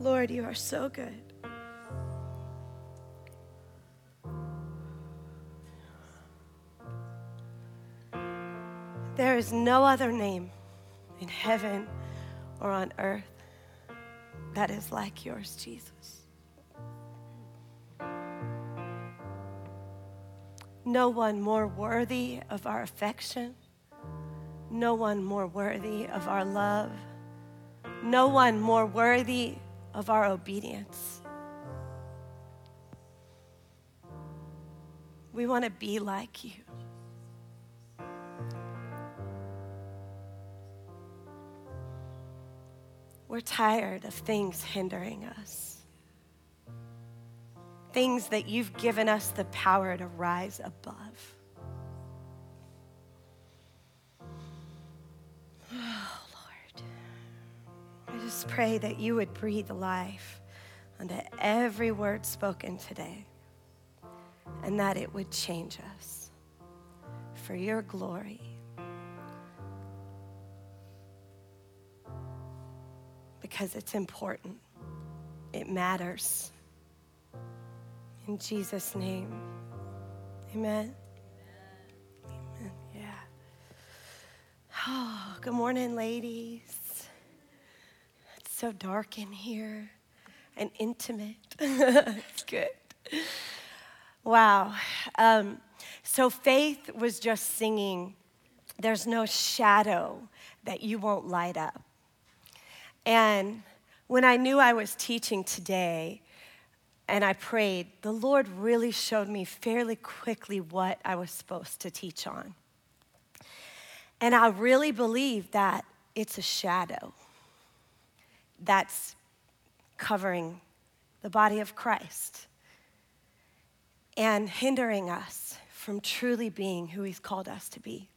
Lord, you are so good. There is no other name in heaven or on earth that is like yours, Jesus. No one more worthy of our affection. No one more worthy of our love. No one more worthy of our obedience. We want to be like you. We're tired of things hindering us. Things that you've given us the power to rise above. Oh, Lord. I just pray that you would breathe life into every word spoken today, and that it would change us for your glory. Because it's important. It matters. In Jesus' name, amen. Amen. Yeah. Oh, good morning, ladies. It's so dark in here and intimate. It's good. Wow. So Faith was just singing, "There's no shadow that you won't light up." And when I knew I was teaching today and I prayed, the Lord really showed me fairly quickly what I was supposed to teach on. And I really believe that it's a shadow that's covering the body of Christ and hindering us from truly being who he's called us to be.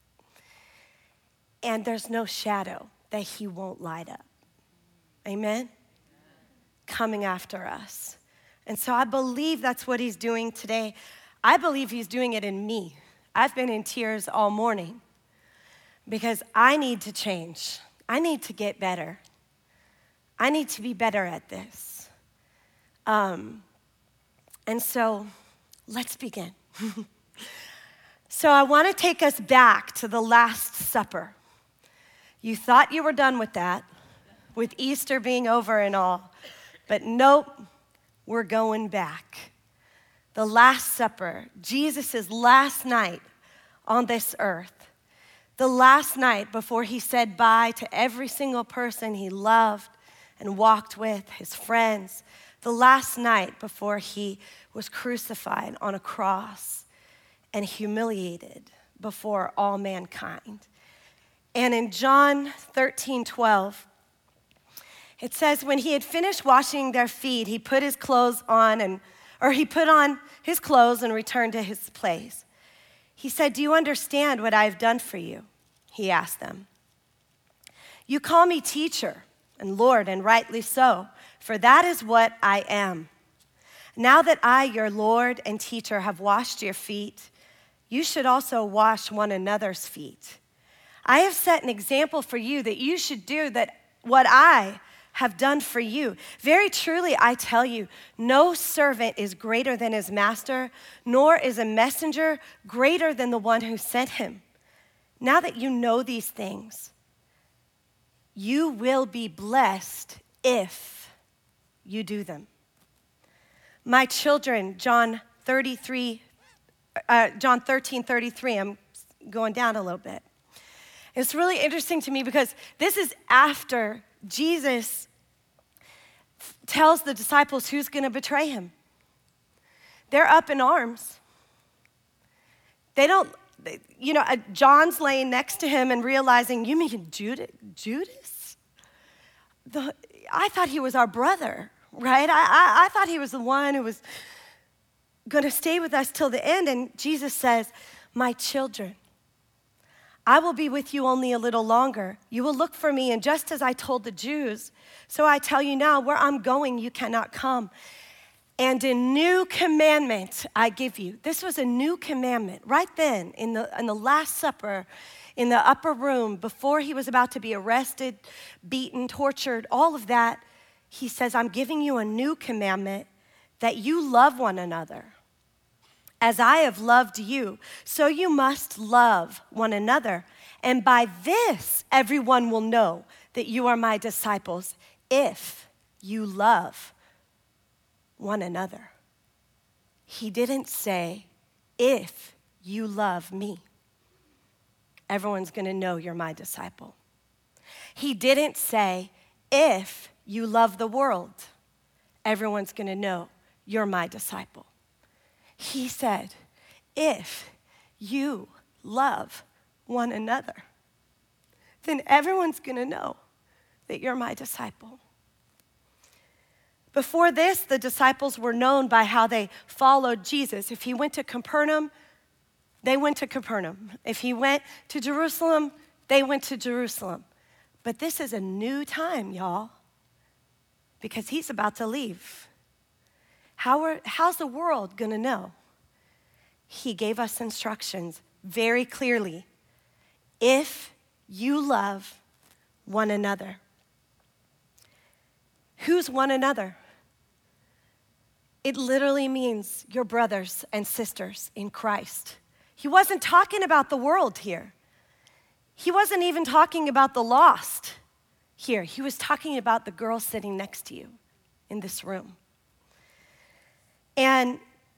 And there's no shadow that he won't light up. Amen? Coming after us. And so I believe that's what he's doing today. I believe he's doing it in me. I've been in tears all morning because I need to change. I need to get better. I need to be better at this. And so let's begin. So I want to take us back to the Last Supper. You thought you were done with that, with Easter being over and all, but nope, we're going back. The Last Supper, Jesus' last night on this earth, the last night before he said bye to every single person he loved and walked with, his friends, the last night before he was crucified on a cross and humiliated before all mankind. And in John 13:12, it says, when he had finished washing their feet, he put his clothes on, he put on his clothes and returned to his place. He said, "Do you understand what I have done for you?" He asked them. "You call me teacher and Lord, and rightly so, for that is what I am. Now that I, your Lord and teacher, have washed your feet, you should also wash one another's feet. I have set an example for you that you should do that what I have done for you. Very truly, I tell you, no servant is greater than his master, nor is a messenger greater than the one who sent him. Now that you know these things, you will be blessed if you do them. My children," John 13:33, I'm going down a little bit. It's really interesting to me because this is after Jesus tells the disciples who's going to betray him. They're up in arms. John's laying next to him and realizing, you mean Judas? I thought he was our brother, right? I thought he was the one who was going to stay with us till the end. And Jesus says, "My children, I will be with you only a little longer. You will look for me, and just as I told the Jews, so I tell you now, where I'm going, you cannot come. And a new commandment I give you." This was a new commandment right then in the Last Supper, in the upper room, before he was about to be arrested, beaten, tortured, all of that. he says, I'm giving you a new commandment that you love one another. As I have loved you, so you must love one another. And by this, everyone will know that you are my disciples if you love one another. He didn't say, if you love me, everyone's gonna know you're my disciple. He didn't say, if you love the world, everyone's gonna know you're my disciple. He said, if you love one another, then everyone's gonna know that you're my disciple. Before this, the disciples were known by how they followed Jesus. If he went to Capernaum, they went to Capernaum. If he went to Jerusalem, they went to Jerusalem. But this is a new time, y'all, because he's about to leave. How's the world gonna know? He gave us instructions very clearly. If you love one another. Who's one another? It literally means your brothers and sisters in Christ. He wasn't talking about the world here. He wasn't even talking about the lost here. He was talking about the girl sitting next to you in this room. And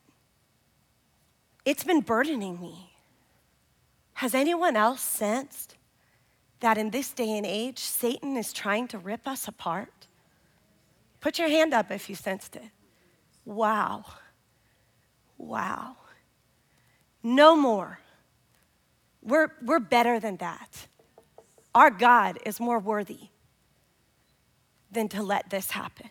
it's been burdening me. Has anyone else sensed that in this day and age, Satan is trying to rip us apart? Put your hand up if you sensed it. Wow. Wow. No more. We're better than that. Our God is more worthy than to let this happen.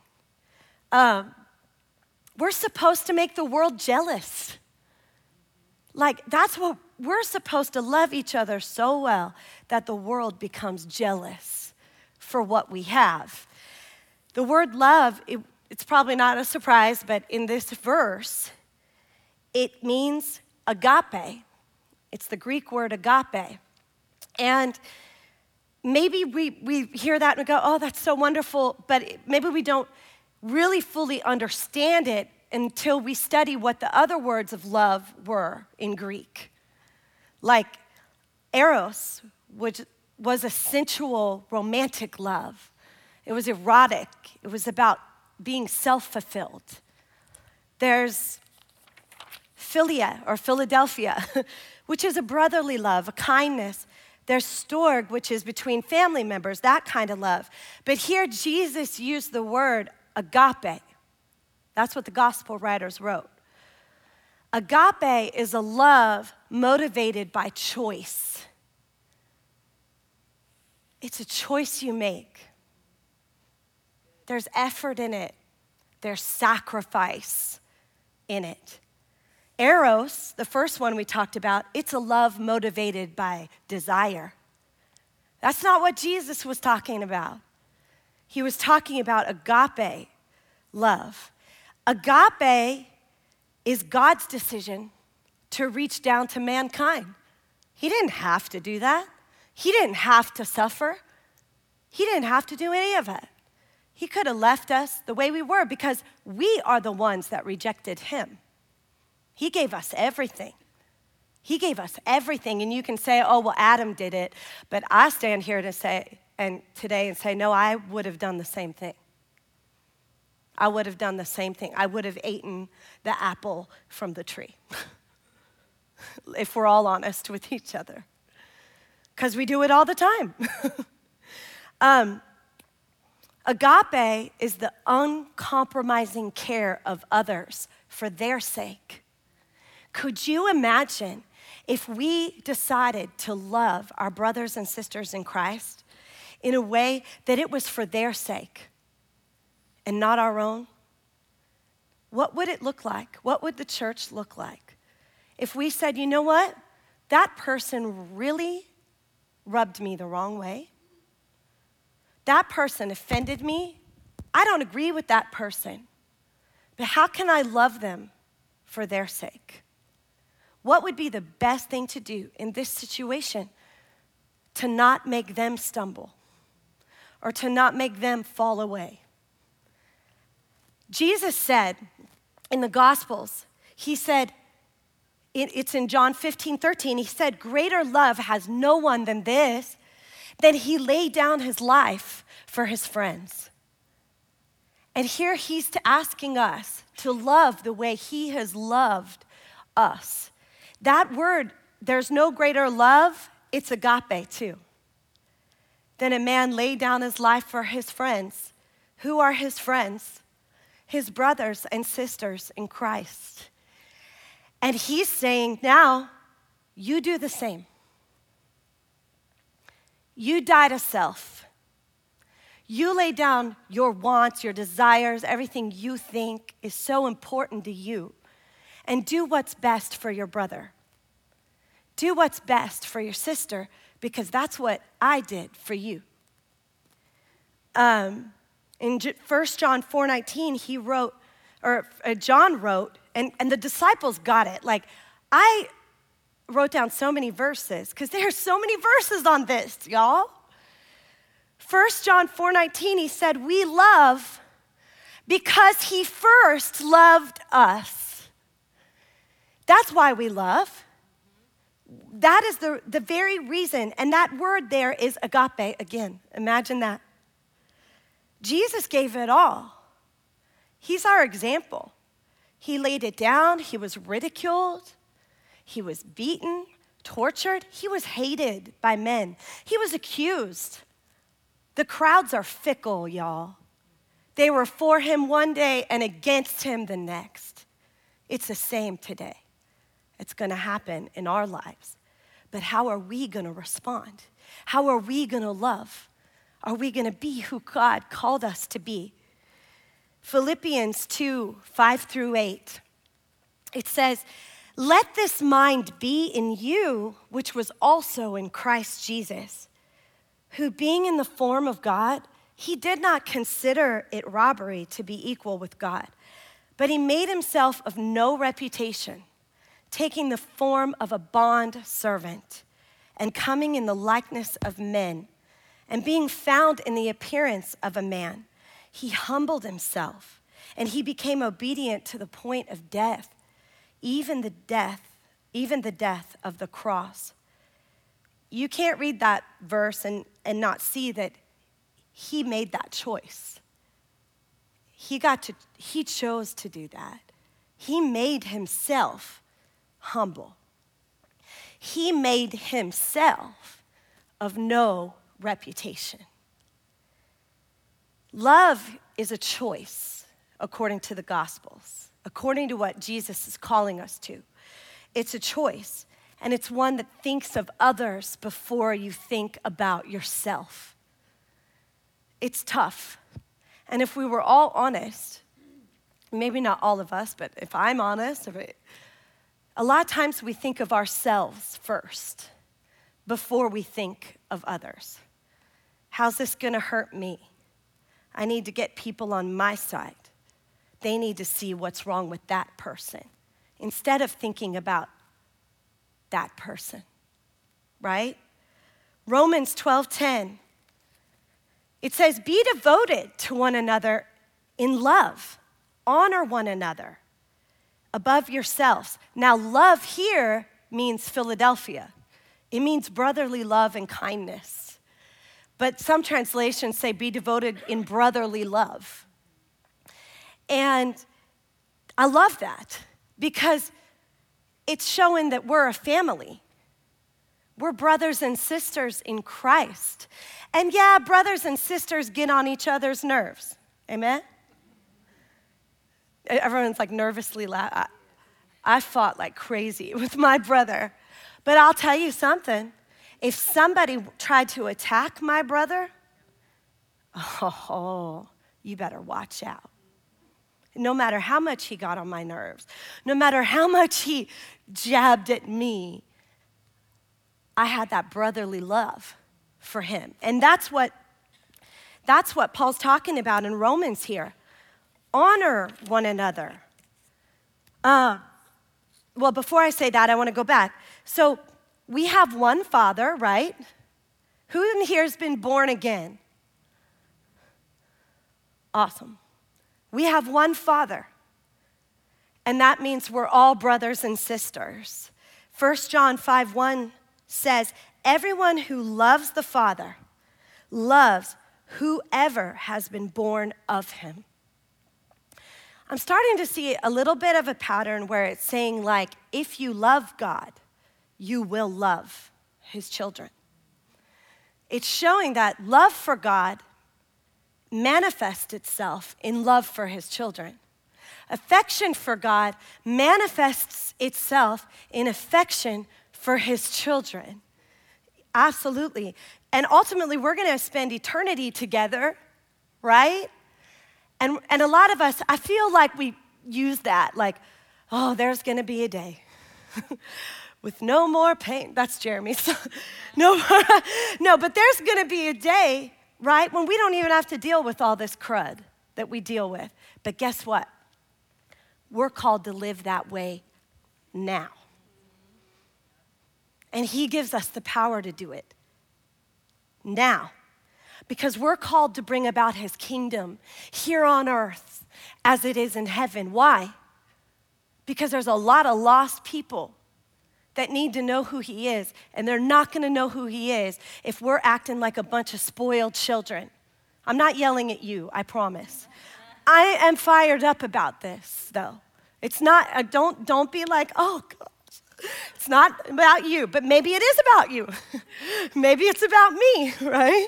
We're supposed to make the world jealous. Like, that's what we're supposed to love each other so well that the world becomes jealous for what we have. The word love, it's probably not a surprise, but in this verse, it means agape. It's the Greek word agape. And maybe we hear that and go, oh, that's so wonderful, but maybe we don't really fully understand it until we study what the other words of love were in Greek. Like eros, which was a sensual, romantic love. It was erotic. It was about being self-fulfilled. There's philia, or Philadelphia, which is a brotherly love, a kindness. There's storge, which is between family members, that kind of love. But here, Jesus used the word agape. That's what the gospel writers wrote. Agape is a love motivated by choice. It's a choice you make. There's effort in it. There's sacrifice in it. Eros, the first one we talked about, it's a love motivated by desire. That's not what Jesus was talking about. He was talking about agape love. Agape is God's decision to reach down to mankind. He didn't have to do that. He didn't have to suffer. He didn't have to do any of it. He could have left us the way we were because we are the ones that rejected him. He gave us everything. He gave us everything. And you can say, oh, well, Adam did it. But I stand here today and say, no, I would have done the same thing. I would have done the same thing. I would have eaten the apple from the tree. If we're all honest with each other. Because we do it all the time. Agape is the uncompromising care of others for their sake. Could you imagine if we decided to love our brothers and sisters in Christ in a way that it was for their sake and not our own? What would it look like? What would the church look like? If we said, you know what? That person really rubbed me the wrong way. That person offended me. I don't agree with that person. But how can I love them for their sake? What would be the best thing to do in this situation to not make them stumble or to not make them fall away? Jesus said in the Gospels, he said, it's in John 15:13, he said, greater love has no one than this, that he laid down his life for his friends. And here he's asking us to love the way he has loved us. That word, there's no greater love, it's agape too. Then a man laid down his life for his friends. Who are his friends? His brothers and sisters in Christ. And he's saying, now, you do the same. You die to self. You lay down your wants, your desires, everything you think is so important to you, and do what's best for your brother. Do what's best for your sister, because that's what I did for you. In 1 John 4:19, John wrote, and the disciples got it. Like, I wrote down so many verses, because there's so many verses on this, y'all. 1 John 4:19, he said, we love because he first loved us. That's why we love. That is the very reason, and that word there is agape again. Imagine that. Jesus gave it all. He's our example. He laid it down. He was ridiculed. He was beaten, tortured. He was hated by men. He was accused. The crowds are fickle, y'all. They were for him one day and against him the next. It's the same today. It's going to happen in our lives. But how are we going to respond? How are we going to love? Are we going to be who God called us to be? Philippians 2:5-8. It says, let this mind be in you, which was also in Christ Jesus, who being in the form of God, he did not consider it robbery to be equal with God, but he made himself of no reputation, taking the form of a bond servant and coming in the likeness of men, and being found in the appearance of a man, he humbled himself, and he became obedient to the point of death, even the death of the cross. You can't read that verse and not see that he made that choice. He chose to do that. He made himself humble. He made himself of no reputation. Love is a choice according to the Gospels, according to what Jesus is calling us to. It's a choice, and it's one that thinks of others before you think about yourself. It's tough. And if we were all honest, maybe not all of us, but if I'm honest, a lot of times we think of ourselves first before we think of others. How's this gonna hurt me? I need to get people on my side. They need to see what's wrong with that person instead of thinking about that person, right? Romans 12:10, it says, be devoted to one another in love. Honor one another above yourselves. Now, love here means Philadelphia. It means brotherly love and kindness. But some translations say be devoted in brotherly love. And I love that because it's showing that we're a family. We're brothers and sisters in Christ. And yeah, brothers and sisters get on each other's nerves. Amen? Everyone's like nervously laughing. I fought like crazy with my brother. But I'll tell you something. If somebody tried to attack my brother, oh, you better watch out. No matter how much he got on my nerves, no matter how much he jabbed at me, I had that brotherly love for him. And that's what Paul's talking about in Romans here. Honor one another. Well, before I say that, I want to go back. So we have one Father, right? Who in here has been born again? Awesome. We have one Father, and that means we're all brothers and sisters. 1 John 5:1 says, everyone who loves the Father loves whoever has been born of him. I'm starting to see a little bit of a pattern where it's saying like, if you love God, you will love his children. It's showing that love for God manifests itself in love for his children. Affection for God manifests itself in affection for his children. Absolutely. And ultimately, we're going to spend eternity together, right? And a lot of us, I feel like we use that, like, oh, there's going to be a day with no more pain. That's Jeremy's. No, but there's going to be a day, right, when we don't even have to deal with all this crud that we deal with. But guess what? We're called to live that way now. And he gives us the power to do it now. Because we're called to bring about his kingdom here on earth as it is in heaven. Why? Because there's a lot of lost people that need to know who he is, and they're not gonna know who he is if we're acting like a bunch of spoiled children. I'm not yelling at you, I promise. I am fired up about this, though. It's not, don't be like, oh, gosh. It's not about you, but maybe it is about you. Maybe it's about me, right?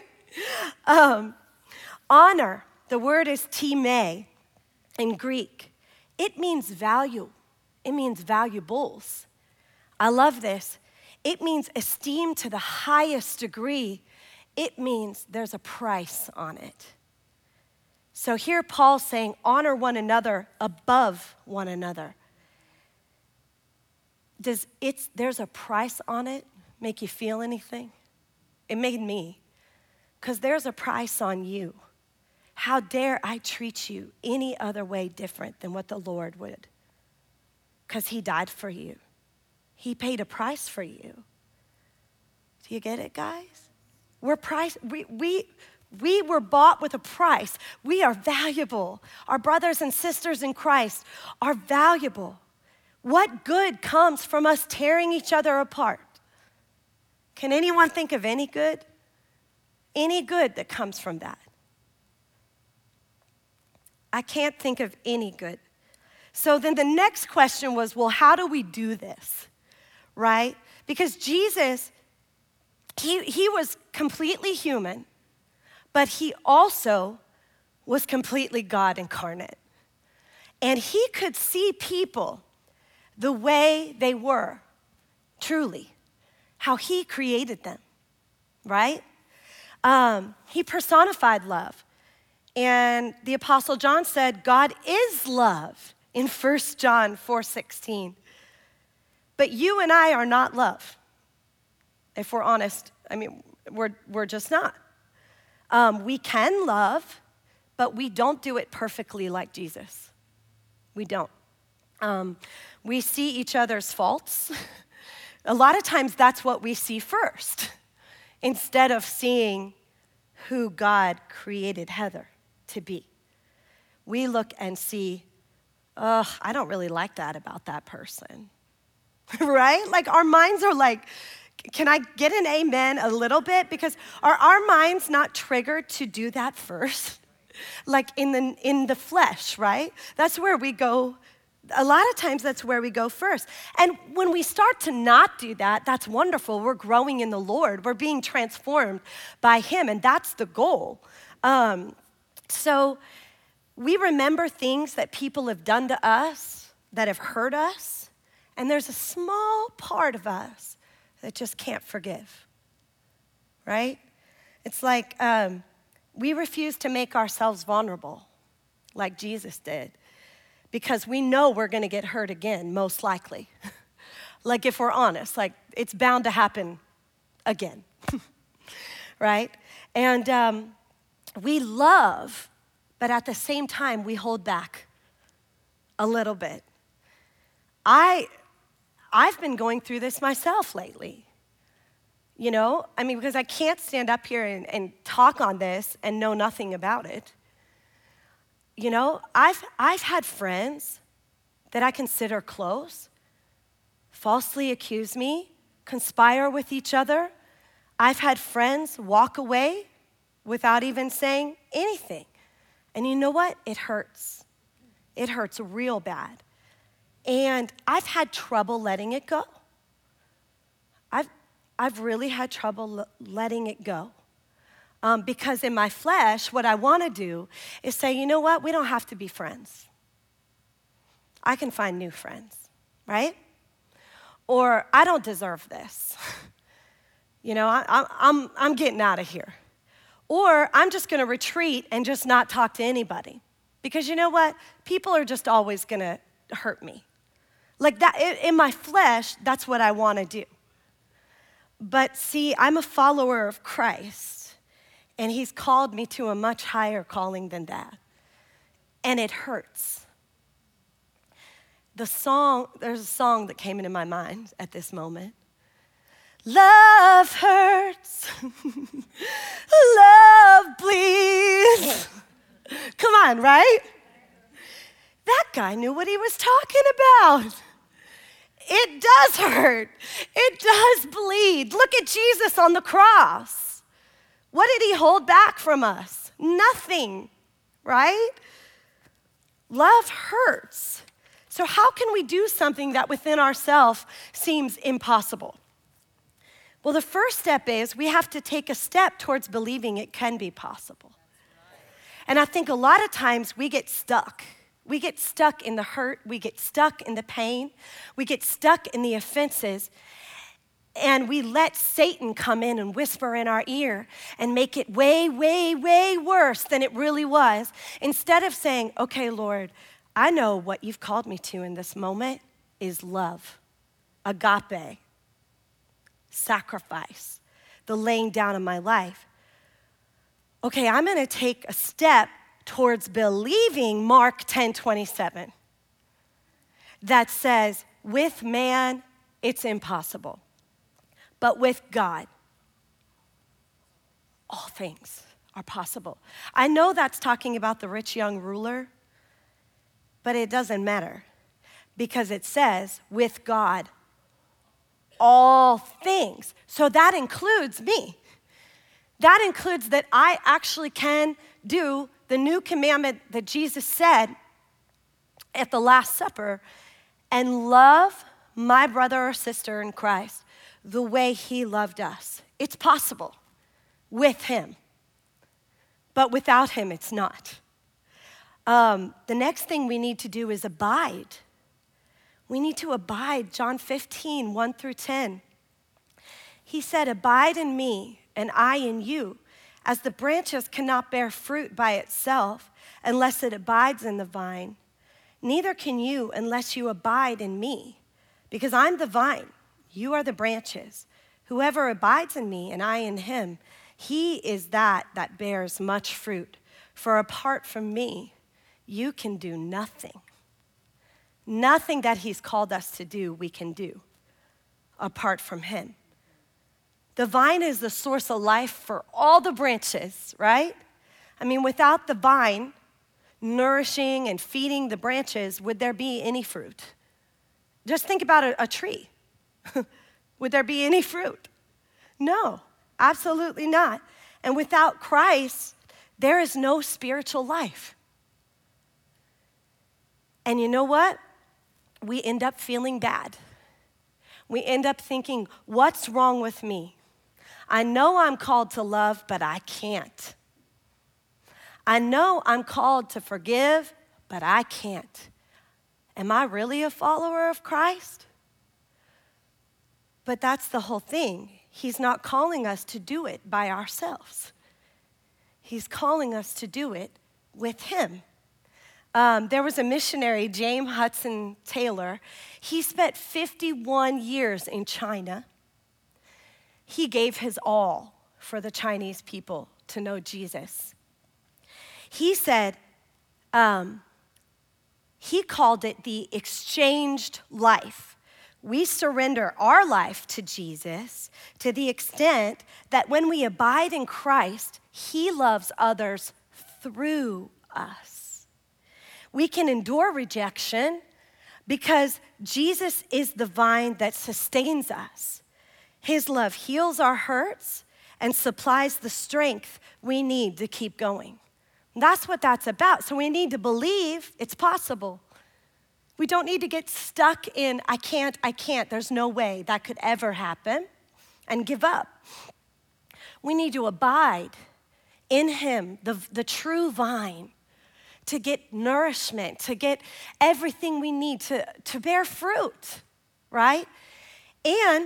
Honor, the word is time in Greek. It means value. It means valuables. I love this. It means esteem to the highest degree. It means there's a price on it. So here Paul's saying, honor one another above one another. There's a price on it make you feel anything? It made me. Because there's a price on you. How dare I treat you any other way different than what the Lord would? Because he died for you. He paid a price for you. Do you get it, guys? We were bought with a price. We are valuable. Our brothers and sisters in Christ are valuable. What good comes from us tearing each other apart? Can anyone think of any good? Any good that comes from that? I can't think of any good. So then the next question was, well, how do we do this, right? Because Jesus, he was completely human, but he also was completely God incarnate. And he could see people the way they were, truly, how he created them, right? He personified love. And the Apostle John said, God is love in 1 John 4:16. But you and I are not love. If we're honest, I mean, we're just not. We can love, but we don't do it perfectly like Jesus. We don't. We see each other's faults. A lot of times that's what we see first, instead of seeing who God created Heather to be. We look and see, I don't really like that about that person, right? Like our minds are like, can I get an amen a little bit? Because are our minds not triggered to do that first? Like in the flesh, right? That's where we go. A lot of times that's where we go first. And when we start to not do that, that's wonderful. We're growing in the Lord. We're being transformed by him, and that's the goal. So we remember things that people have done to us that have hurt us, and there's a small part of us that just can't forgive, right? It's like we refuse to make ourselves vulnerable like Jesus did, because we know we're gonna get hurt again, most likely. Like if we're honest, like it's bound to happen again, right? And we love, but at the same time, we hold back a little bit. I've been going through this myself lately. You know, I mean, because I can't stand up here and talk on this and know nothing about it. You know, I've had friends that I consider close falsely accuse me, conspire with each other. I've had friends walk away without even saying anything. And you know what? It hurts. It hurts real bad. And I've had trouble letting it go. I've really had trouble letting it go. Because in my flesh, what I want to do is say, you know what? We don't have to be friends. I can find new friends, right? Or I don't deserve this. You know, I'm getting out of here. Or I'm just going to retreat and just not talk to anybody. Because you know what? People are just always going to hurt me. Like that, in my flesh, that's what I want to do. But see, I'm a follower of Christ, and he's called me to a much higher calling than that. And it hurts. There's a song that came into my mind at this moment. Love hurts, love bleeds. Come on, right? That guy knew what he was talking about. It does hurt. It does bleed. Look at Jesus on the cross. What did he hold back from us? Nothing, right? Love hurts. So how can we do something that within ourselves seems impossible? Well, the first step is we have to take a step towards believing it can be possible. And I think a lot of times we get stuck. We get stuck in the hurt. We get stuck in the pain. We get stuck in the offenses. And we let Satan come in and whisper in our ear and make it way, way, way worse than it really was. Instead of saying, okay, Lord, I know what you've called me to in this moment is love, agape, sacrifice, the laying down of my life. Okay, I'm going to take a step towards believing Mark 10:27 that says, with man, it's impossible. But with God, all things are possible. I know that's talking about the rich young ruler, but it doesn't matter because it says, with God, all things. So that includes me. That includes that I actually can do the new commandment that Jesus said at the Last Supper and love my brother or sister in Christ the way he loved us. It's possible with him, but without him, it's not. The next thing we need to do is abide. We need to abide. John 15, 1 through 10. He said, abide in me and I in you, as the branches cannot bear fruit by itself unless it abides in the vine. Neither can you unless you abide in me, because I'm the vine, you are the branches. Whoever abides in me and I in him, he is that bears much fruit. For apart from me, you can do nothing. Nothing that he's called us to do, we can do apart from him. The vine is the source of life for all the branches, right? I mean, without the vine nourishing and feeding the branches, would there be any fruit? Just think about a tree. Would there be any fruit? No, absolutely not. And without Christ, there is no spiritual life. And you know what? We end up feeling bad. We end up thinking, what's wrong with me? I know I'm called to love, but I can't. I know I'm called to forgive, but I can't. Am I really a follower of Christ? But that's the whole thing. He's not calling us to do it by ourselves. He's calling us to do it with him. There was a missionary, James Hudson Taylor. He spent 51 years in China. He gave his all for the Chinese people to know Jesus. He said, he called it the exchanged life. We surrender our life to Jesus to the extent that when we abide in Christ, he loves others through us. We can endure rejection because Jesus is the vine that sustains us. His love heals our hurts and supplies the strength we need to keep going. That's what that's about. So we need to believe it's possible. We don't need to get stuck in, I can't, there's no way that could ever happen, and give up. We need to abide in him, the true vine, to get nourishment, to get everything we need to bear fruit, right? And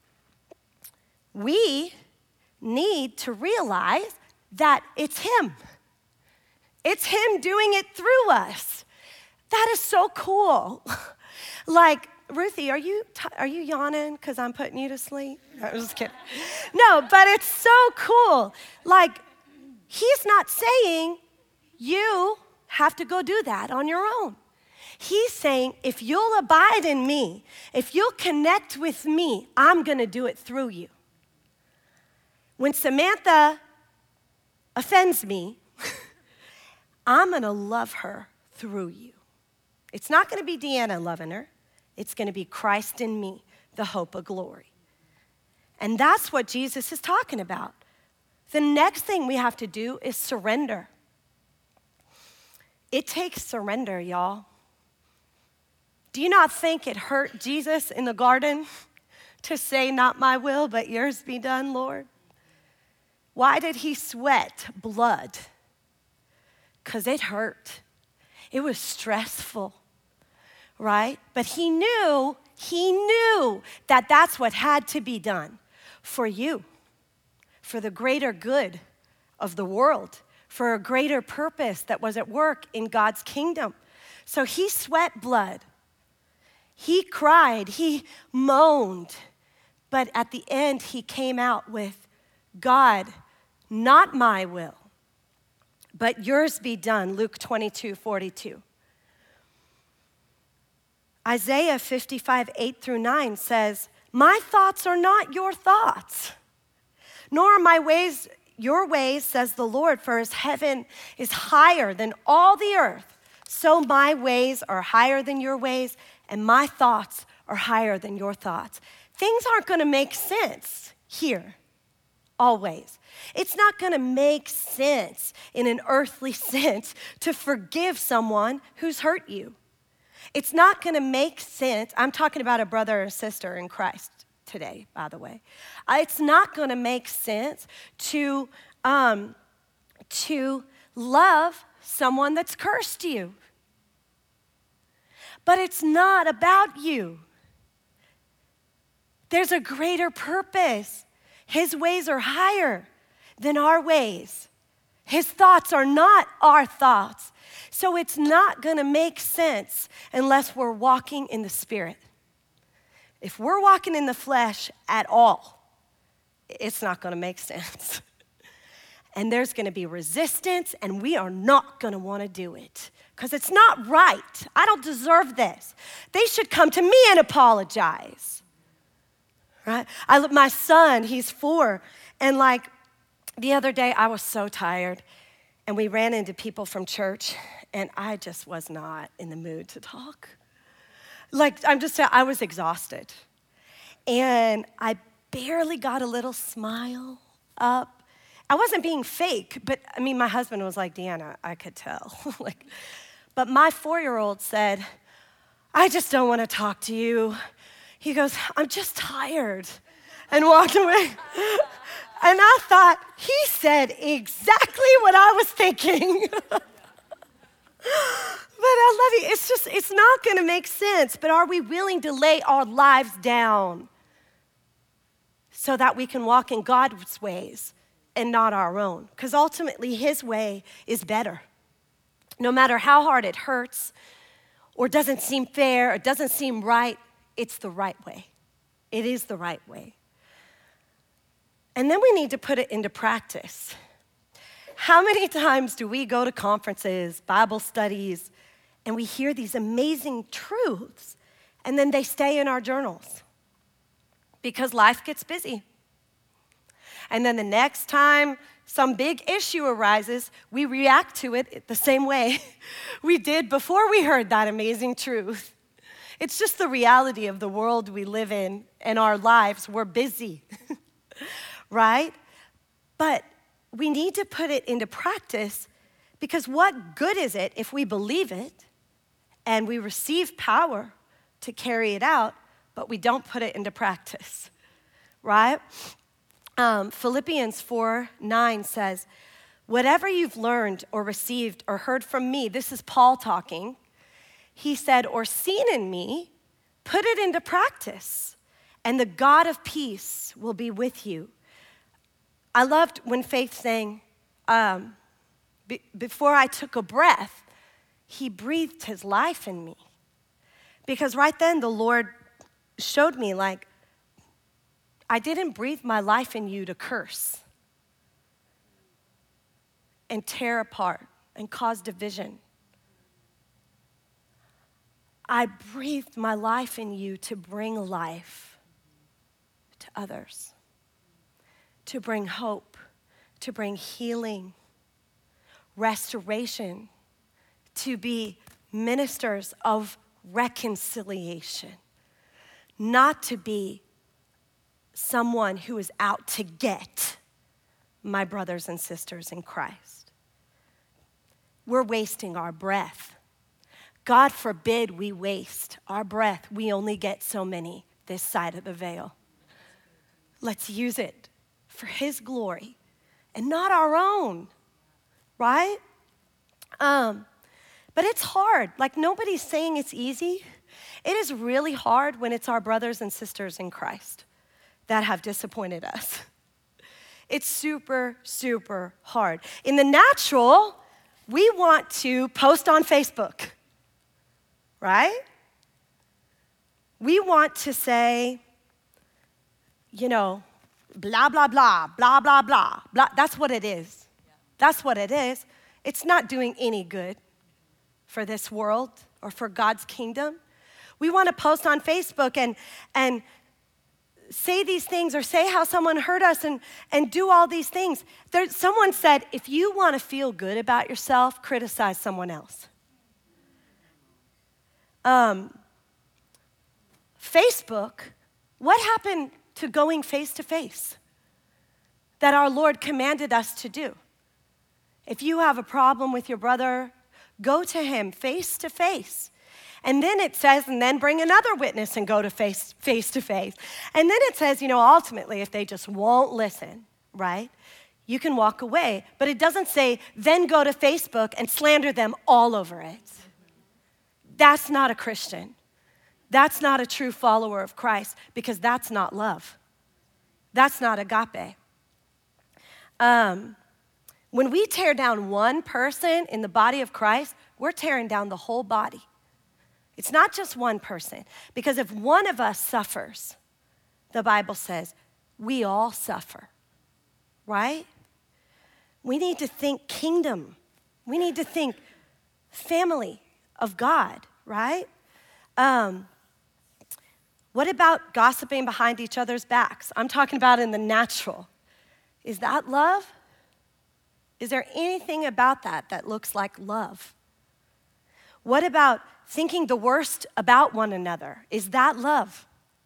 we need to realize that it's him. It's him doing it through us. That is so cool. Like, Ruthie, are you yawning because I'm putting you to sleep? I'm just kidding. No, but it's so cool. Like, he's not saying you have to go do that on your own. He's saying, if you'll abide in me, if you'll connect with me, I'm going to do it through you. When Samantha offends me, I'm going to love her through you. It's not going to be Deanna loving her. It's going to be Christ in me, the hope of glory. And that's what Jesus is talking about. The next thing we have to do is surrender. It takes surrender, y'all. Do you not think it hurt Jesus in the garden to say, not my will, but yours be done, Lord? Why did he sweat blood? Because it hurt. It was stressful, right? But he knew that that's what had to be done for you, for the greater good of the world, for a greater purpose that was at work in God's kingdom. So he sweat blood. He cried, he moaned, but at the end he came out with, God, not my will, but yours be done, Luke 22:42. Isaiah 55, 8-9 says, my thoughts are not your thoughts, nor are my ways your ways, says the Lord, for his heaven is higher than all the earth. So my ways are higher than your ways, and my thoughts are higher than your thoughts. Things aren't going to make sense here, always. It's not going to make sense in an earthly sense to forgive someone who's hurt you. It's not going to make sense. I'm talking about a brother or sister in Christ today, by the way. It's not going to make sense to love someone that's cursed you. But it's not about you. There's a greater purpose. His ways are higher than our ways. His thoughts are not our thoughts. So it's not going to make sense unless we're walking in the Spirit. If we're walking in the flesh at all, it's not going to make sense. And there's going to be resistance, and we are not going to want to do it because it's not right. I don't deserve this. They should come to me and apologize. Right? My son, he's 4, and like the other day I was so tired, and we ran into people from church, and I just was not in the mood to talk. Like, I was exhausted. And I barely got a little smile up. I wasn't being fake, but I mean, my husband was like, Deanna, I could tell. But my 4-year-old said, I just don't want to talk to you. He goes, I'm just tired, and walked away. And I thought, he said exactly what I was thinking. But I love you. It's not going to make sense. But are we willing to lay our lives down so that we can walk in God's ways and not our own? Because ultimately, his way is better. No matter how hard it hurts or doesn't seem fair or doesn't seem right, it's the right way. It is the right way. And then we need to put it into practice. How many times do we go to conferences, Bible studies, and we hear these amazing truths, and then they stay in our journals because life gets busy. And then the next time some big issue arises, we react to it the same way we did before we heard that amazing truth. It's just the reality of the world we live in and our lives. We're busy, right? But we need to put it into practice, because what good is it if we believe it and we receive power to carry it out, but we don't put it into practice, right? Philippians 4:9 says, whatever you've learned or received or heard from me, this is Paul talking, he said, or seen in me, put it into practice, and the God of peace will be with you. I loved when Faith sang, before I took a breath, he breathed his life in me. Because right then the Lord showed me, like, I didn't breathe my life in you to curse and tear apart and cause division. I breathed my life in you to bring life to others, to bring hope, to bring healing, restoration, to be ministers of reconciliation, not to be someone who is out to get my brothers and sisters in Christ. We're wasting our breath. God forbid we waste our breath. We only get so many this side of the veil. Let's use it for his glory and not our own, right? But it's hard. Like, nobody's saying it's easy. It is really hard when it's our brothers and sisters in Christ that have disappointed us. It's super, super hard. In the natural, we want to post on Facebook, right? We want to say, blah, blah, blah, blah, blah, blah, blah. That's what it is. That's what it is. It's not doing any good for this world or for God's kingdom. We want to post on Facebook and say these things, or say how someone hurt us, and do all these things. Someone said, if you want to feel good about yourself, criticize someone else. Facebook, what happened to going face to face that our Lord commanded us to do? If you have a problem with your brother, go to him face to face. And then it says, and then bring another witness and go to face to face. And then it says, ultimately, if they just won't listen, right, you can walk away. But it doesn't say, then go to Facebook and slander them all over it. That's not a Christian. That's not a true follower of Christ, because that's not love. That's not agape. When we tear down one person in the body of Christ, we're tearing down the whole body. It's not just one person, because if one of us suffers, the Bible says, we all suffer, right? We need to think kingdom. We need to think family of God, right? What about gossiping behind each other's backs? I'm talking about in the natural. Is that love? Is there anything about that looks like love? What about thinking the worst about one another? Is that love?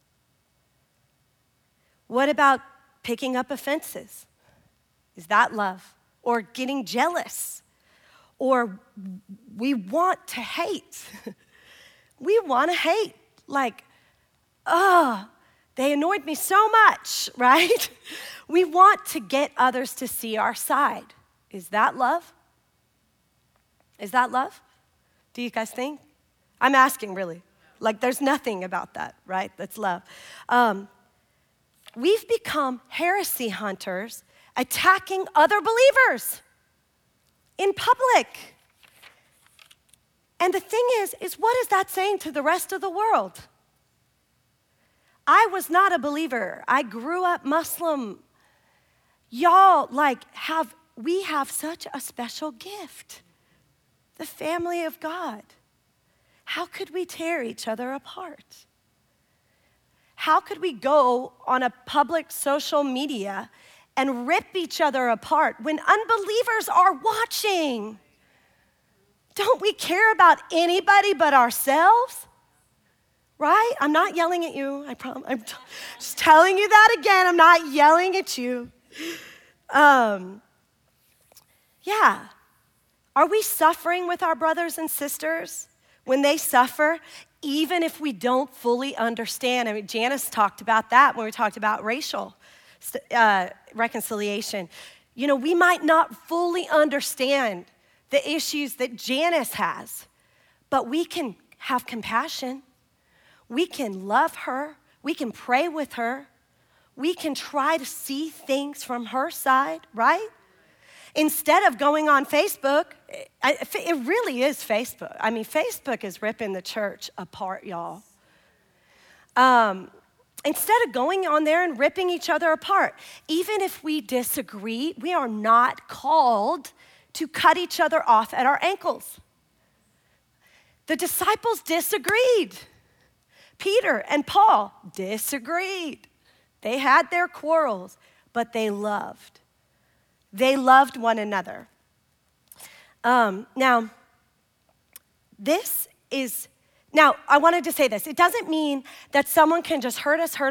What about picking up offenses? Is that love? Or getting jealous? Or we want to hate. We want to hate. Like, they annoyed me so much, right? We want to get others to see our side. Is that love? Is that love? Do you guys think? I'm asking, really. Like, there's nothing about that, right? That's love. We've become heresy hunters, attacking other believers in public. And the thing is what is that saying to the rest of the world? I was not a believer. I grew up Muslim. Y'all, we have such a special gift. The family of God. How could we tear each other apart? How could we go on a public social media and rip each other apart when unbelievers are watching? Don't we care about anybody but ourselves? Right? I'm not yelling at you, I promise. I'm just telling you that again. I'm not yelling at you. Yeah. Are we suffering with our brothers and sisters when they suffer, even if we don't fully understand? I mean, Janice talked about that when we talked about racial reconciliation. You know, we might not fully understand the issues that Janice has, but we can have compassion. We can love her. We can pray with her. We can try to see things from her side, right? Instead of going on Facebook, it really is Facebook. I mean, Facebook is ripping the church apart, y'all. Instead of going on there and ripping each other apart, even if we disagree, we are not called to cut each other off at our ankles. The disciples disagreed. Peter and Paul disagreed. They had their quarrels, but they loved. They loved one another. Now, I wanted to say this. It doesn't mean that someone can just hurt us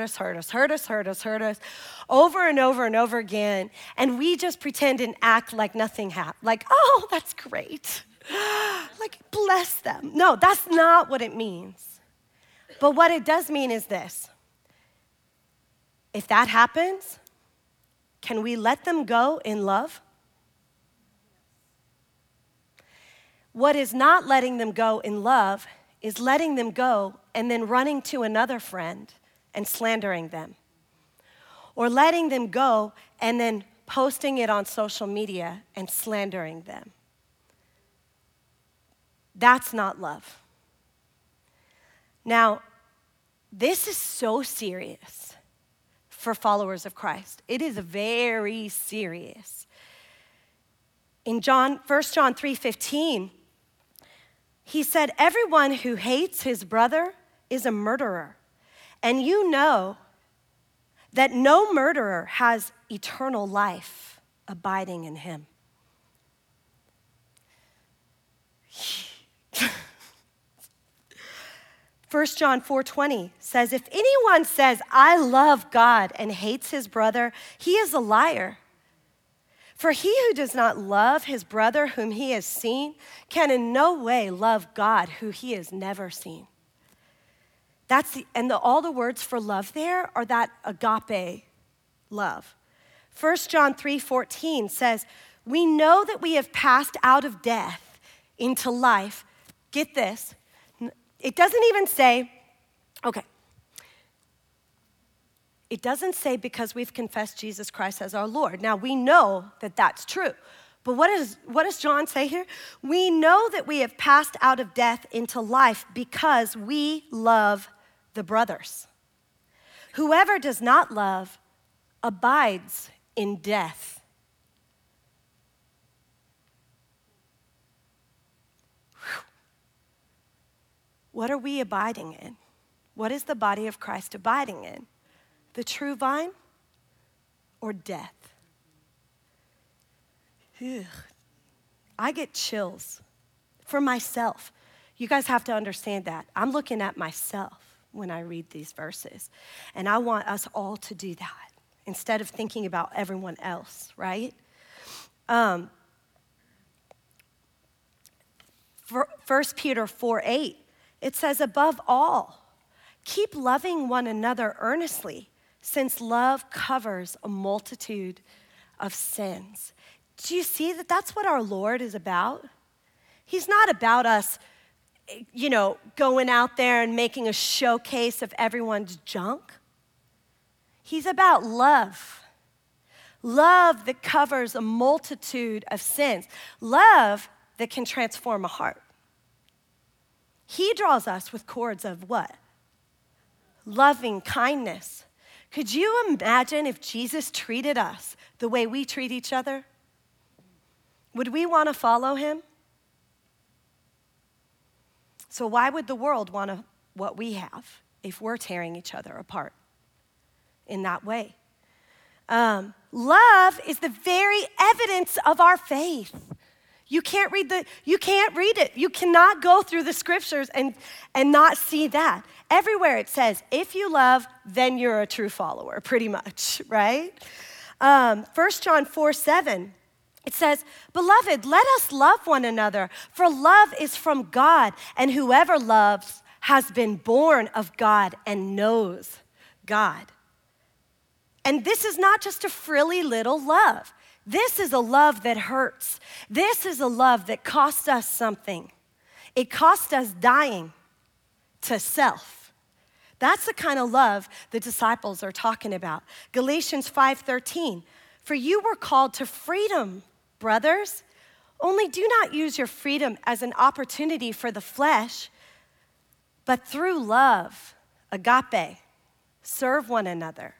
over and over and over again, and we just pretend and act like nothing happened. Like, oh, that's great. Like, bless them. No, that's not what it means. But what it does mean is this. If that happens, can we let them go in love? What is not letting them go in love is letting them go and then running to another friend and slandering them. Or letting them go and then posting it on social media and slandering them. That's not love. Now, this is so serious for followers of Christ. It is very serious. In 1 John 3:15, he said, everyone who hates his brother is a murderer. And you know that no murderer has eternal life abiding in him. 1 John 4:20 says, if anyone says, I love God and hates his brother, he is a liar. For he who does not love his brother whom he has seen can in no way love God who he has never seen. All the words for love there are that agape love. 1 John 3:14 says, we know that we have passed out of death into life. Get this. It doesn't even say, it doesn't say because we've confessed Jesus Christ as our Lord. Now, we know that that's true. But what does John say here? We know that we have passed out of death into life because we love the brothers. Whoever does not love abides in death. What are we abiding in? What is the body of Christ abiding in? The true vine or death? Ugh. I get chills for myself. You guys have to understand that. I'm looking at myself when I read these verses. And I want us all to do that instead of thinking about everyone else, right? 1 Peter 4:8. It says, above all, keep loving one another earnestly, since love covers a multitude of sins. Do you see that that's what our Lord is about? He's not about us, going out there and making a showcase of everyone's junk. He's about love. Love that covers a multitude of sins. Love that can transform a heart. He draws us with cords of what? Loving kindness. Could you imagine if Jesus treated us the way we treat each other? Would we want to follow him? So why would the world want what we have if we're tearing each other apart in that way? Love is the very evidence of our faith. You can't read it. You cannot go through the scriptures and not see that. Everywhere it says, if you love, then you're a true follower, pretty much, right? 1 John 4:7, it says, "Beloved, let us love one another, for love is from God, and whoever loves has been born of God and knows God." And this is not just a frilly little love. This is a love that hurts. This is a love that cost us something. It cost us dying to self. That's the kind of love the disciples are talking about. Galatians 5:13, "For you were called to freedom, brothers. Only do not use your freedom as an opportunity for the flesh, but through love, agape, serve one another."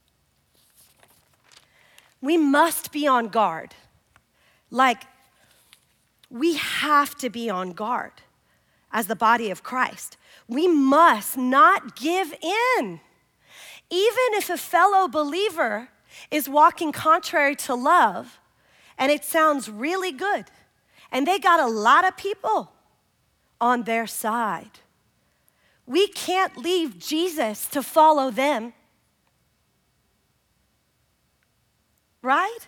We must be on guard. Like, we have to be on guard as the body of Christ. We must not give in. Even if a fellow believer is walking contrary to love, and it sounds really good, and they got a lot of people on their side, we can't leave Jesus to follow them. Right?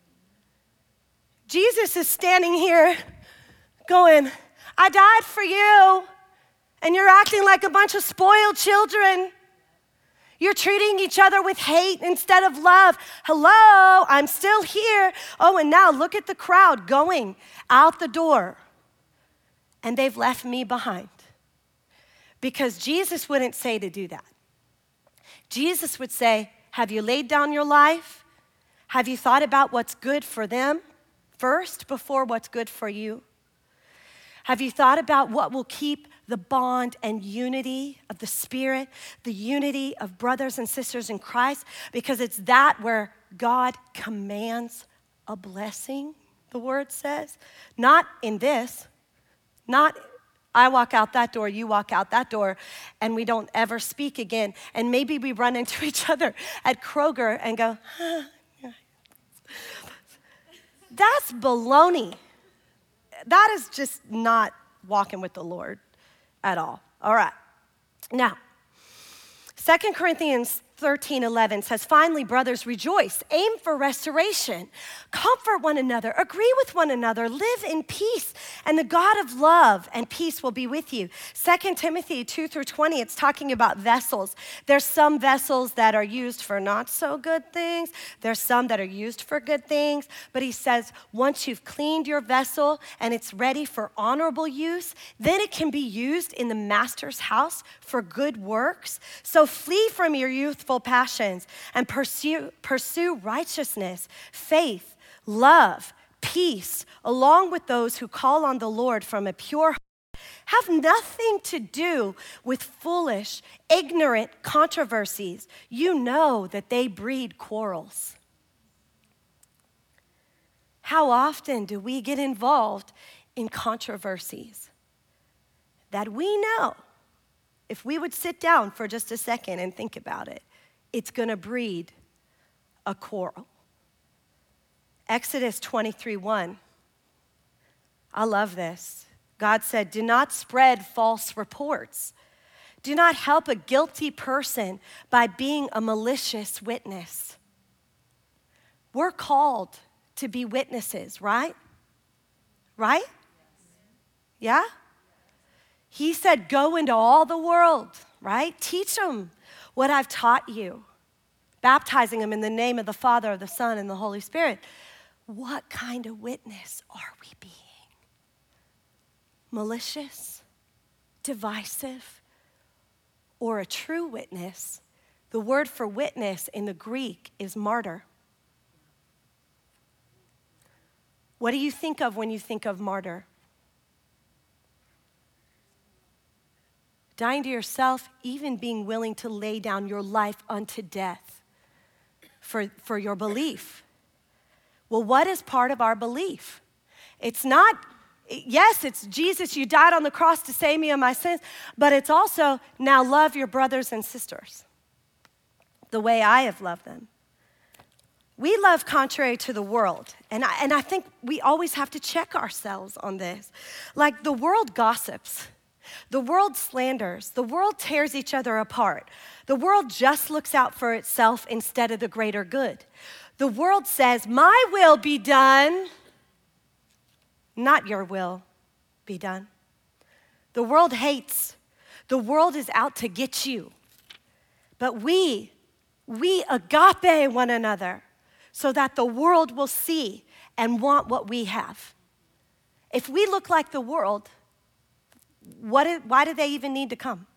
Jesus is standing here going, "I died for you, and you're acting like a bunch of spoiled children. You're treating each other with hate instead of love. Hello, I'm still here. Oh, and now look at the crowd going out the door, and they've left me behind." Because Jesus wouldn't say to do that. Jesus would say, "Have you laid down your life? Have you thought about what's good for them first before what's good for you? Have you thought about what will keep the bond and unity of the Spirit, the unity of brothers and sisters in Christ? Because it's that where God commands a blessing, the word says. Not in this, not I walk out that door, you walk out that door, and we don't ever speak again. And maybe we run into each other at Kroger and go, That's baloney. That is just not walking with the Lord at all. All right. Now, 2 Corinthians 13:11 says, "Finally, brothers, rejoice, aim for restoration, comfort one another, agree with one another, live in peace, and the God of love and peace will be with you." 2 Timothy 2-20, it's talking about vessels. There's some vessels that are used for not so good things. There's some that are used for good things. But he says, once you've cleaned your vessel and it's ready for honorable use, then it can be used in the master's house for good works. So flee from your youthful passions and pursue righteousness, faith, love, peace, along with those who call on the Lord from a pure heart. Have nothing to do with foolish, ignorant controversies. You know that they breed quarrels. How often do we get involved in controversies that we know, if we would sit down for just a second and think about it, it's going to breed a quarrel? Exodus 23:1. I love this. God said, "Do not spread false reports. Do not help a guilty person by being a malicious witness." We're called to be witnesses, right? Right? Yeah? He said, "Go into all the world," right? Teach them what I've taught you, baptizing them in the name of the Father, the Son, and the Holy Spirit. What kind of witness are we being? Malicious, divisive, or a true witness? The word for witness in the Greek is martyr. What do you think of when you think of martyr? Dying to yourself, even being willing to lay down your life unto death for your belief. Well, what is part of our belief? It's not, yes, it's Jesus, you died on the cross to save me of my sins, but it's also now love your brothers and sisters the way I have loved them. We love contrary to the world. And I think we always have to check ourselves on this. Like the world gossips. The world slanders. The world tears each other apart. The world just looks out for itself instead of the greater good. The world says, my will be done, not your will be done. The world hates. The world is out to get you. But we agape one another so that the world will see and want what we have. If we look like the world, why do they even need to come?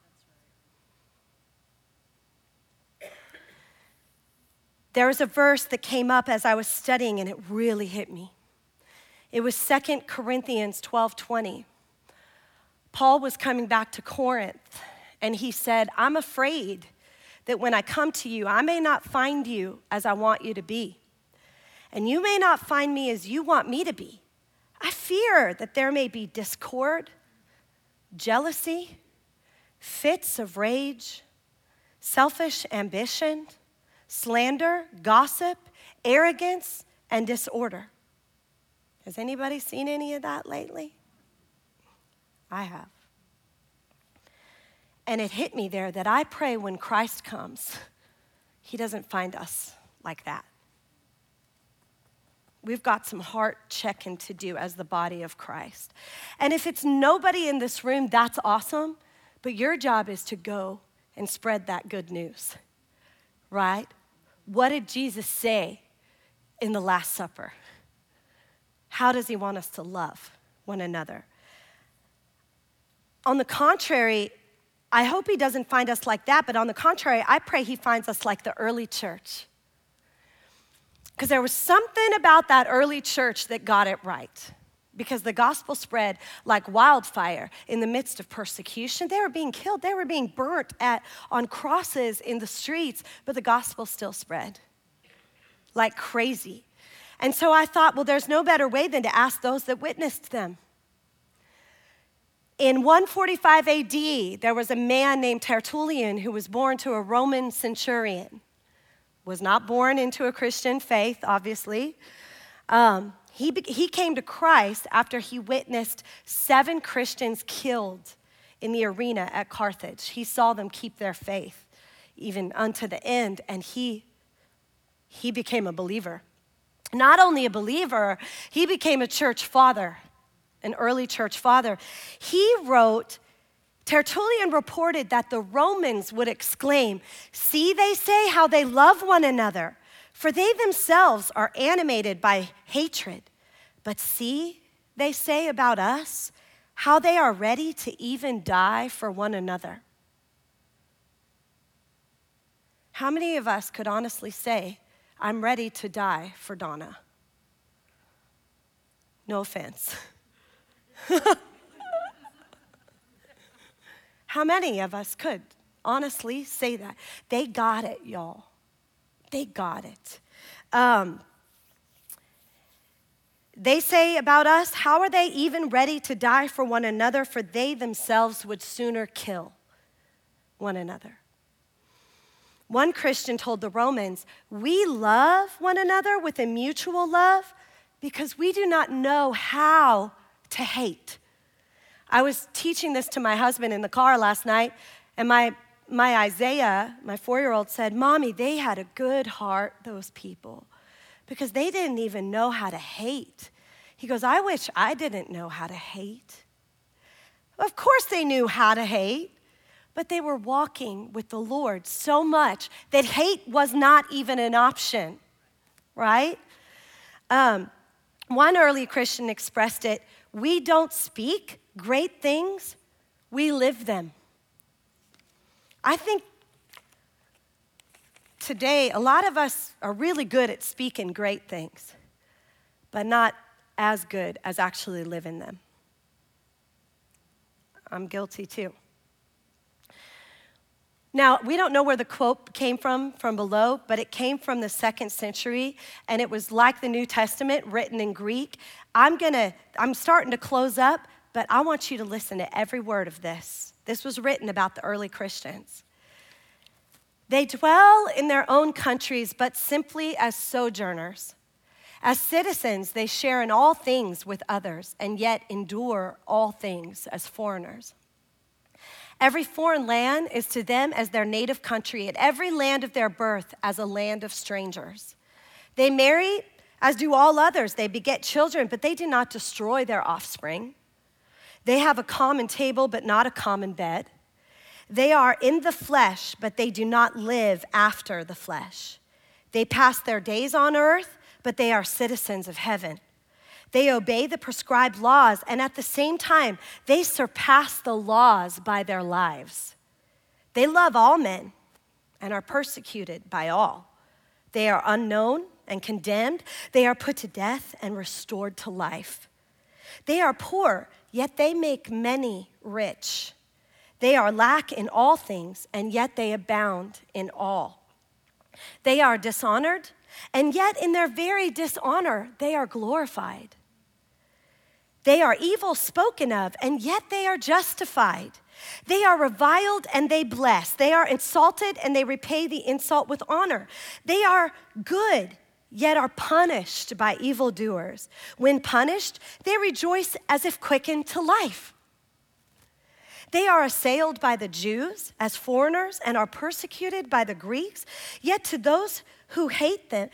There was a verse that came up as I was studying, and it really hit me. It was 2 Corinthians 12:20. Paul was coming back to Corinth, and he said, I'm afraid that when I come to you, I may not find you as I want you to be, and you may not find me as you want me to be. I fear that there may be discord, jealousy, fits of rage, selfish ambition, slander, gossip, arrogance, and disorder. Has anybody seen any of that lately? I have. And it hit me there that I pray when Christ comes, he doesn't find us like that. We've got some heart checking to do as the body of Christ. And if it's nobody in this room, that's awesome, but your job is to go and spread that good news, right? What did Jesus say in the Last Supper? How does he want us to love one another? On the contrary, I hope he doesn't find us like that, but on the contrary, I pray he finds us like the early church. Because there was something about that early church that got it right. Because the gospel spread like wildfire in the midst of persecution. They were being killed. They were being burnt on crosses in the streets, but the gospel still spread like crazy. And so I thought, well, there's no better way than to ask those that witnessed them. In 145 AD, there was a man named Tertullian who was born to a Roman centurion. Was not born into a Christian faith, obviously. He came to Christ after he witnessed 7 Christians killed in the arena at Carthage. He saw them keep their faith even unto the end, and he became a believer. Not only a believer, he became a church father, an early church father. He wrote, Tertullian reported that the Romans would exclaim, "See, they say how they love one another, for they themselves are animated by hatred. But see, they say about us, how they are ready to even die for one another." How many of us could honestly say, I'm ready to die for Donna? No offense. How many of us could honestly say that? They got it, y'all. They got it. They say about us, how are they even ready to die for one another? For they themselves would sooner kill one another. One Christian told the Romans, we love one another with a mutual love because we do not know how to hate. I was teaching this to my husband in the car last night, and my Isaiah, my 4-year-old, said, Mommy, they had a good heart, those people, because they didn't even know how to hate. He goes, I wish I didn't know how to hate. Of course they knew how to hate, but they were walking with the Lord so much that hate was not even an option, right? One early Christian expressed it, we don't speak great things, we live them. I think today, a lot of us are really good at speaking great things, but not as good as actually living them. I'm guilty too. Now, we don't know where the quote came from below, but it came from the 2nd century, and it was like the New Testament, written in Greek. I'm starting to close up, but I want you to listen to every word of this. This was written about the early Christians. They dwell in their own countries, but simply as sojourners. As citizens, they share in all things with others, and yet endure all things as foreigners. Every foreign land is to them as their native country, and every land of their birth as a land of strangers. They marry as do all others. They beget children, but they do not destroy their offspring. They have a common table, but not a common bed. They are in the flesh, but they do not live after the flesh. They pass their days on earth, but they are citizens of heaven. They obey the prescribed laws, and at the same time, they surpass the laws by their lives. They love all men and are persecuted by all. They are unknown and condemned. They are put to death and restored to life. They are poor, yet they make many rich. They are lack in all things, and yet they abound in all. They are dishonored, and yet in their very dishonor, they are glorified. They are evil spoken of, and yet they are justified. They are reviled, and they bless. They are insulted, and they repay the insult with honor. They are good, yet are punished by evildoers. When punished, they rejoice as if quickened to life. They are assailed by the Jews as foreigners and are persecuted by the Greeks, yet those who hate them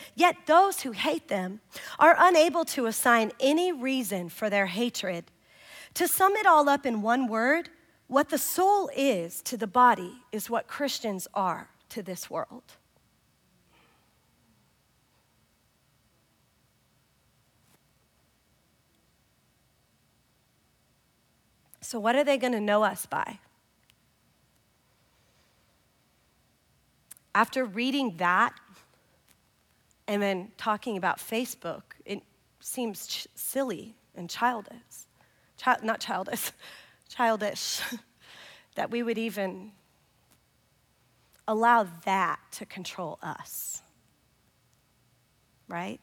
are unable to assign any reason for their hatred. To sum it all up in one word, what the soul is to the body is what Christians are to this world. So what are they going to know us by? After reading that and then talking about Facebook, it seems silly and childish that we would even allow that to control us, right?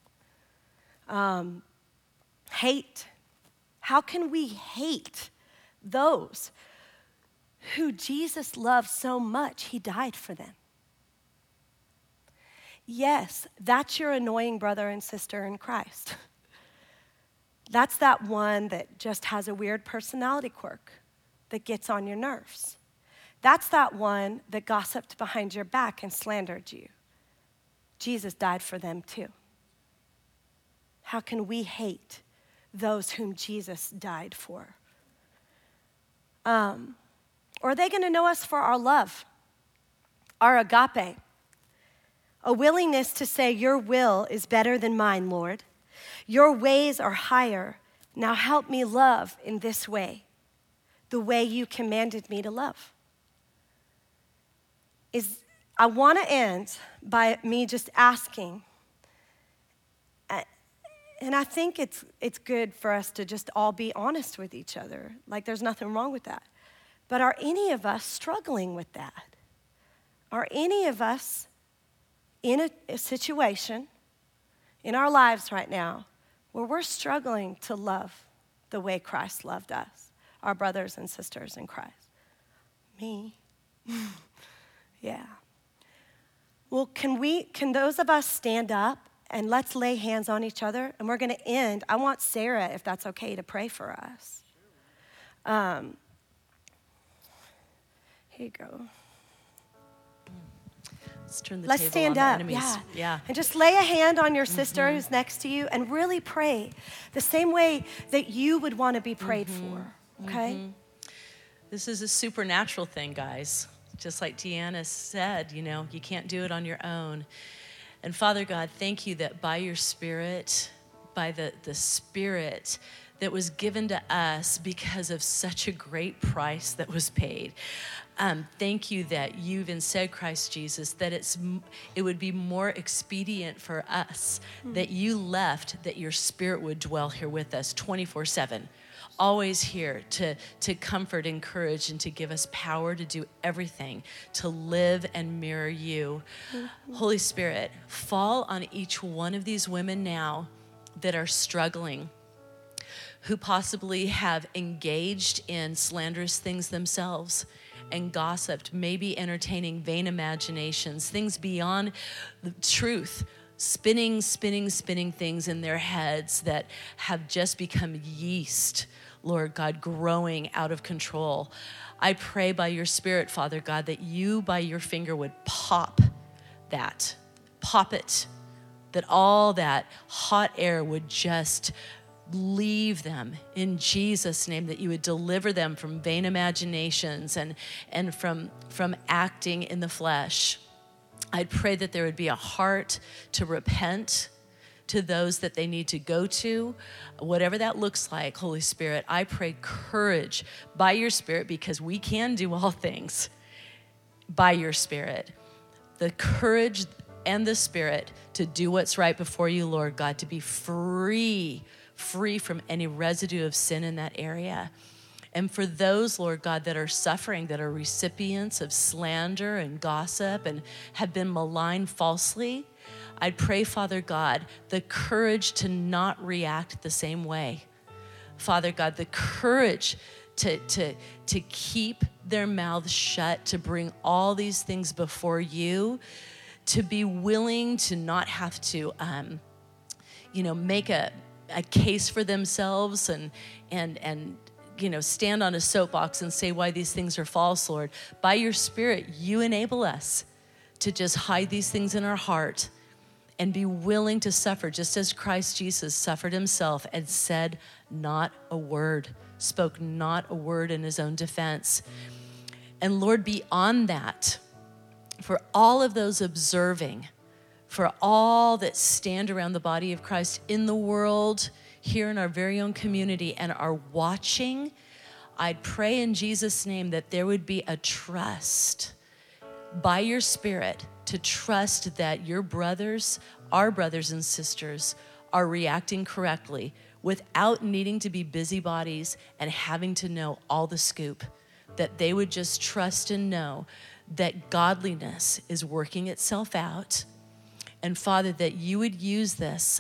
Hate. How can we hate those who Jesus loved so much, he died for them? Yes, that's your annoying brother and sister in Christ. That's that one that just has a weird personality quirk that gets on your nerves. That's that one that gossiped behind your back and slandered you. Jesus died for them too. How can we hate those whom Jesus died for? Or are they going to know us for our love, our agape, a willingness to say, your will is better than mine, Lord. Your ways are higher. Now help me love in this way, the way you commanded me to love. I want to end by me just asking, and I think it's good for us to just all be honest with each other. Like, there's nothing wrong with that. But are any of us struggling with that? Are any of us in a situation in our lives right now where we're struggling to love the way Christ loved us, our brothers and sisters in Christ? Me. Yeah. Well, can those of us stand up and let's lay hands on each other? And we're going to end. I want Sarah, if that's okay, to pray for us. Here you go. Let's stand up, yeah. And just lay a hand on your sister who's next to you and really pray the same way that you would want to be prayed for, okay? This is a supernatural thing, guys. Just like Deanna said, you can't do it on your own. And Father God, thank you that by your Spirit, by the Spirit that was given to us because of such a great price that was paid. Thank you that you've even said, Christ Jesus, that it would be more expedient for us that you left, that your Spirit would dwell here with us 24/7. Always here to comfort, encourage, and to give us power to do everything, to live and mirror you. Holy Spirit, fall on each one of these women now that are struggling, who possibly have engaged in slanderous things themselves, and gossiped, maybe entertaining vain imaginations, things beyond the truth, spinning things in their heads that have just become yeast, Lord God, growing out of control. I pray by your Spirit, Father God, that you by your finger would pop it, that all that hot air would just leave them in Jesus' name, that you would deliver them from vain imaginations and from acting in the flesh. I'd pray that there would be a heart to repent to those that they need to go to, whatever that looks like. Holy Spirit, I pray courage by your Spirit, because we can do all things by your Spirit. The courage and the Spirit to do what's right before you, Lord God, to be free from any residue of sin in that area. And for those, Lord God, that are suffering, that are recipients of slander and gossip and have been maligned falsely, I'd pray, Father God, the courage to not react the same way. Father God, the courage to keep their mouths shut, to bring all these things before you, to be willing to not have to, make a case for themselves and stand on a soapbox and say why these things are false, Lord. By your Spirit, you enable us to just hide these things in our heart and be willing to suffer, just as Christ Jesus suffered himself and said not a word, spoke not a word in his own defense. And Lord, beyond that, for all of those observing, for all that stand around the body of Christ in the world, here in our very own community, and are watching, I'd pray in Jesus' name that there would be a trust by your Spirit, to trust that your brothers, our brothers and sisters, are reacting correctly without needing to be busybodies and having to know all the scoop, that they would just trust and know that godliness is working itself out. And Father, that you would use this.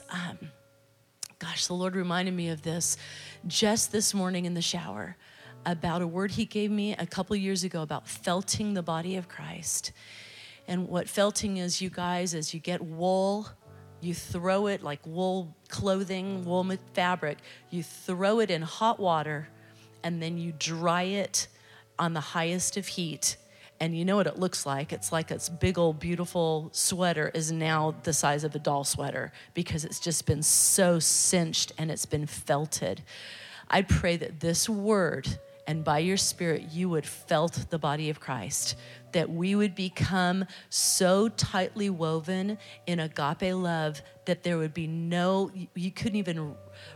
The Lord reminded me of this just this morning in the shower, about a word he gave me a couple years ago about felting the body of Christ. And what felting is, you guys, is you get wool, you throw it like wool clothing, wool fabric, you throw it in hot water, and then you dry it on the highest of heat. And you know what it looks like. It's like its big old beautiful sweater is now the size of a doll sweater, because it's just been so cinched and it's been felted. I pray that this word, and by your Spirit, you would felt the body of Christ, that we would become so tightly woven in agape love that there would be you couldn't even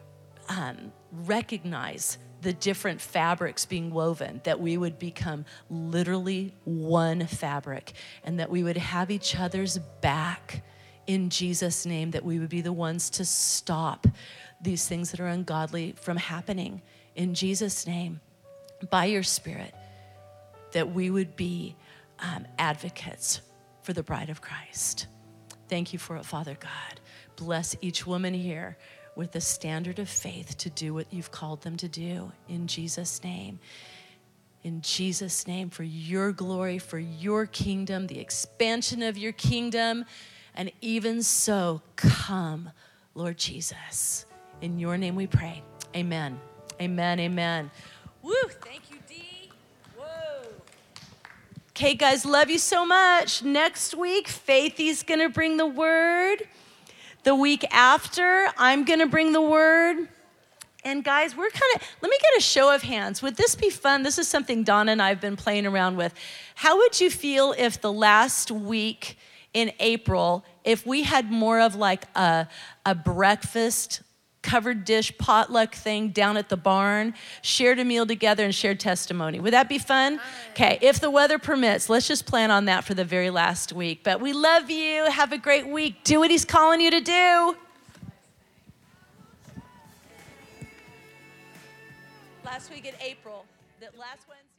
recognize the different fabrics being woven, that we would become literally one fabric, and that we would have each other's back in Jesus' name, that we would be the ones to stop these things that are ungodly from happening in Jesus' name, by your Spirit, that we would be advocates for the bride of Christ. Thank you for it, Father God. Bless each woman here with the standard of faith to do what you've called them to do, in Jesus' name. In Jesus' name, for your glory, for your kingdom, the expansion of your kingdom, and even so, come, Lord Jesus. In your name we pray. Amen. Amen. Amen. Woo! Thank you, Dee. Whoa. Okay, guys, love you so much. Next week, Faithy's going to bring the word. The week after, I'm going to bring the word. And guys, let me get a show of hands. Would this be fun? This is something Donna and I have been playing around with. How would you feel if the last week in April, if we had more of like a breakfast covered dish potluck thing down at the barn, shared a meal together and shared testimony? Would that be fun? Okay, if the weather permits, let's just plan on that for the very last week. But we love you. Have a great week. Do what he's calling you to do. Last week in April, that last Wednesday.